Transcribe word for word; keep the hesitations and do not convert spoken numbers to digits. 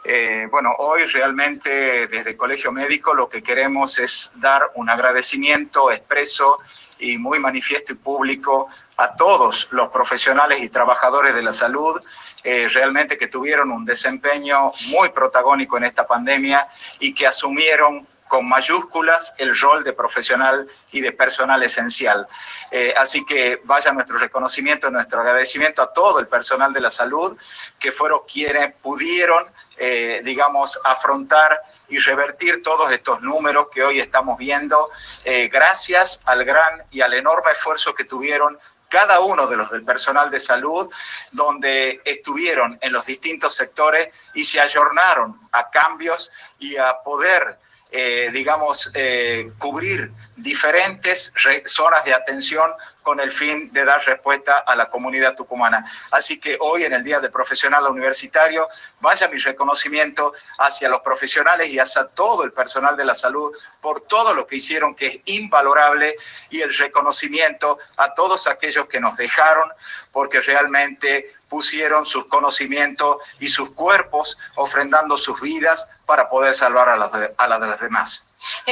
Eh, bueno, hoy realmente desde Colegio Médico lo que queremos es dar un agradecimiento expreso y muy manifiesto y público a todos los profesionales y trabajadores de la salud, eh, realmente que tuvieron un desempeño muy protagónico en esta pandemia y que asumieron con mayúsculas el rol de profesional y de personal esencial. Eh, así que vaya nuestro reconocimiento, nuestro agradecimiento a todo el personal de la salud, que fueron quienes pudieron, eh, digamos, afrontar y revertir todos estos números que hoy estamos viendo, eh, gracias al gran y al enorme esfuerzo que tuvieron cada uno de los del personal de salud, donde estuvieron en los distintos sectores y se ayornaron a cambios y a poder Eh, digamos, eh, cubrir diferentes zonas de atención con el fin de dar respuesta a la comunidad tucumana. Así que hoy, en el Día del Profesional Universitario, vaya mi reconocimiento hacia los profesionales y hacia todo el personal de la salud por todo lo que hicieron, que es invalorable, y el reconocimiento a todos aquellos que nos dejaron, porque realmente pusieron sus conocimientos y sus cuerpos ofrendando sus vidas para poder salvar a las de, a las de las demás.